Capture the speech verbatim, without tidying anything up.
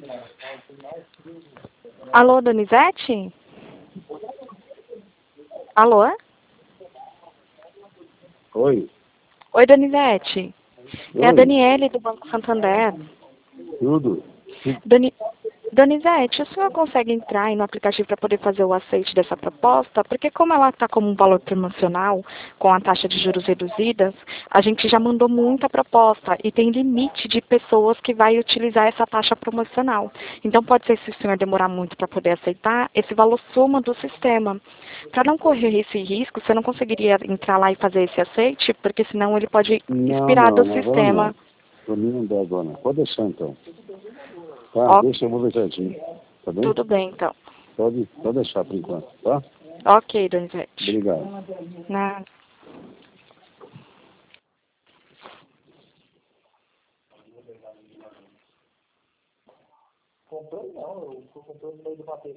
Alô, Donizete? Alô? Oi. Oi, Donizete. É a Oi. Daniele do Banco Santander. Tudo. Doni... Donizete, o senhor consegue entrar aí no aplicativo para poder fazer o aceite dessa proposta? Porque como ela está como um valor promocional, com a taxa de juros reduzidas, a gente já mandou muita proposta e tem limite de pessoas que vai utilizar essa taxa promocional. Então pode ser, se o senhor demorar muito para poder aceitar, esse valor soma do sistema. Para não correr esse risco, você não conseguiria entrar lá e fazer esse aceite? Porque senão ele pode Não, expirar não, do não, agora sistema. não. Para mim não dá agora não. Pode deixar então. Tá, Ó, deixa, eu vou ver certinho. Tá bem? tudo bem, então. Pode, pode deixar por enquanto, tá? Ok, Donizete. Obrigado. Nada.